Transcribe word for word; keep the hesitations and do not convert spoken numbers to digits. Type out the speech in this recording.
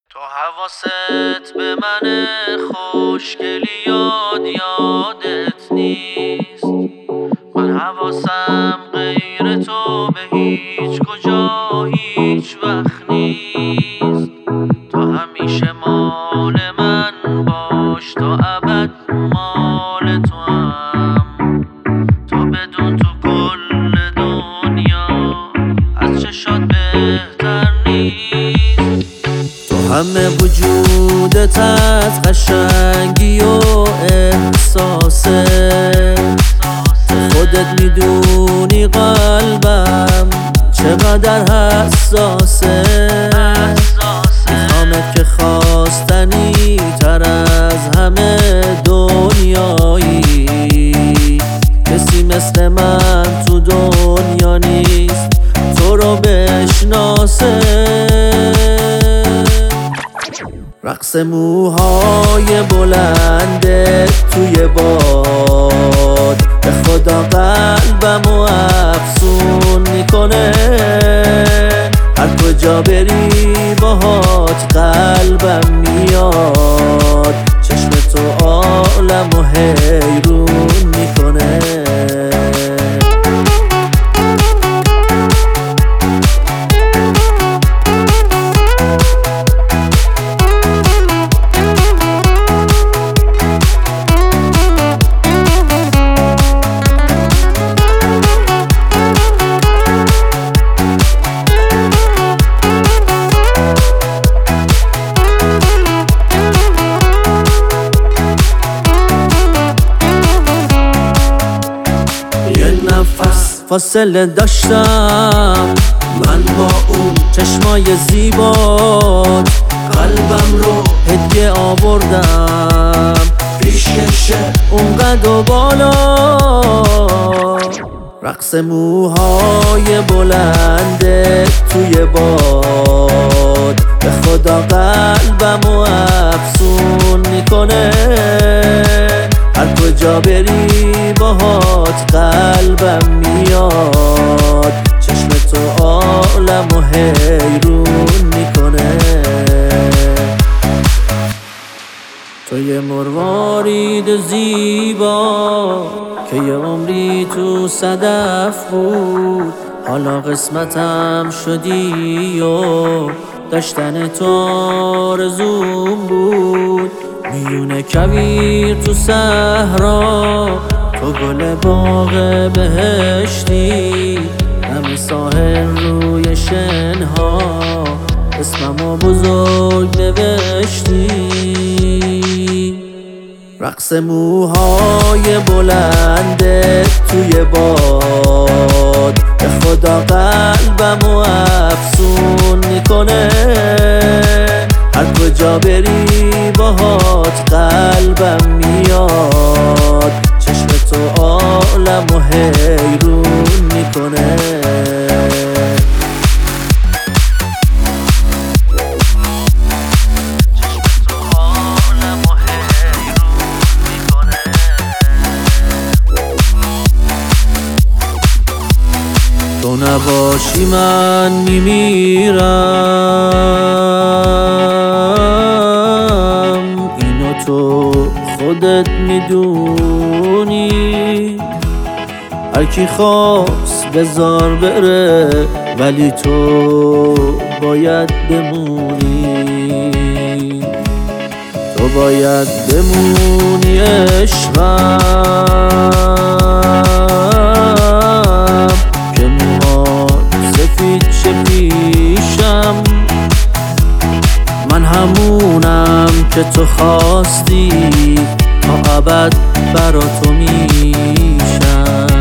تو حواست به من خوشگلی یاد یادت نیست. من حواسم غیر تو به هیچ کجا هیچ وقت نیست. تو همیشه مال من باش، تا ابد مال تو هم. تو بدون تو کل دنیا از چشات بهتر نیست. تو همه وجودت از قشنگی و احساسه، خودت میدونی قلبم چقدر حساسه. میخوامت که خواستنی تر از همه دنیایی، کسی مثل من تو دنیا نیست تو رو بشناسه. رقص موهای بلنده توی باد به خدا قلبمو افسون میکنه. هر کجا بری باهات قلبم میاد، چشم تو عالمو حیرون میکنه. فاصله داشتم من با اون چشمای زیبات، قلبم رو هدیه آوردم پیشکش اونقدر و بالا. رقص موهای بلنده توی باد به خدا قلبمو افسون میکنه. هر کجا بری باهات قلبم میاد، چشم تو عالمو حیرون میکنه. تو یه مروارید زیبا که یه عمری تو صدف بود، حالا قسمتم شدی و داشتن تو آرزوم بود. میونه کویر تو صحرا، تو گل باغ بهشتی، همه ساحل روی شنها اسممو بزرگ نوشتی. رقص موهای بلنده توی باد به خدا قلبمو افسون میکنه. هر کجا بری باهات قلبم میاد، چشم تو عالمو حیرون میکنه. تو نباشی من میمیرم، اینو تو خودت میدونی. هر کی خواست بذار بره، ولی تو باید بمونی. تو باید بمونی عشقم، که موهات سفید شه پیشم. من همونم که تو خواستی، تا ابد برا تو میشم.